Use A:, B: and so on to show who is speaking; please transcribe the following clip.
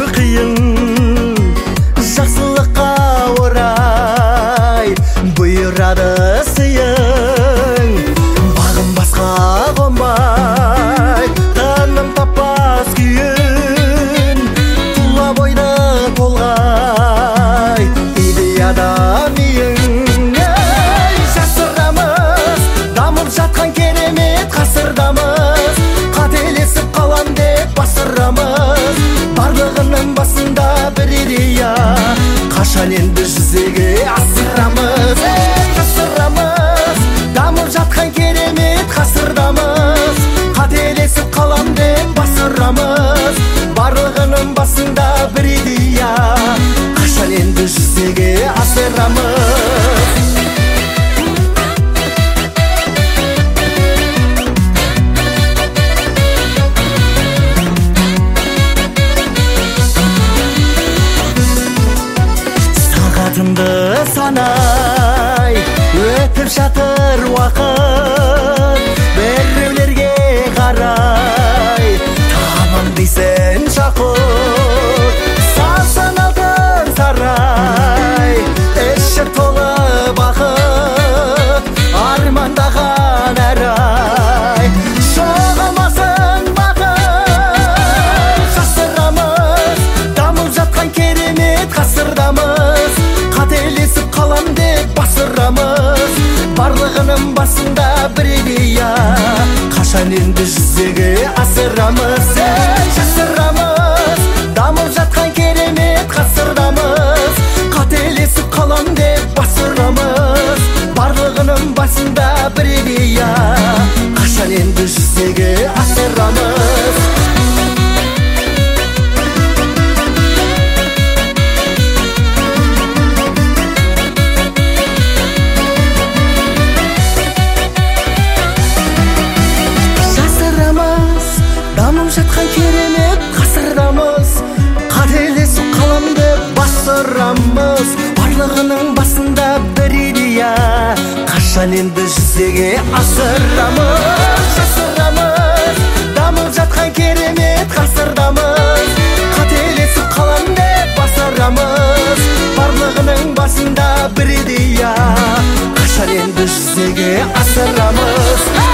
A: қиын жақсылыққа орай бұйырады сыйың бағым басқа қонбай тыным таппас күйін тұла бойды толғай идеяда миың жасырамыз дамып жатқан керемет ғасырдамыз қателесіп қалам деп басырамыз барлығының басында бір идея қашан енді жүзеге асырамыз жасырамыз дамып жатқан керемет ғасырдамыз қателесіп қалам деп басырамыз барлығының басында бір идея қашан енді жүзеге асырамыз санай өтіп жатыр уақыт біреулерге қарай тамам дейсің жақұт салсын алтын сарай іші толы бақыт армандаған әр ай жоғалмасын бақыт жасырамыз дамып жатқан керемет ғасырдамыз қателесіп қалам деп басырамыз барлығының басында бір идея қашан енді жүзеге асырамыз жасырамыз дамып жатқан керемет ғасырдамыз қателесіп қалам деп басырамыз барлығының басында бір идея қашан енді жүзеге асырамыз дамып жатқан керемет ғасырдамыз қателесіп қалам деп басырамыз барлығының басында бір идея қашан енді жүзеге асырамыз жасырамыз дамып жатқан керемет ғасырдамыз қателесіп қалам деп басырамыз барлығының басында бір идея қашан енді жүзеге асырамыз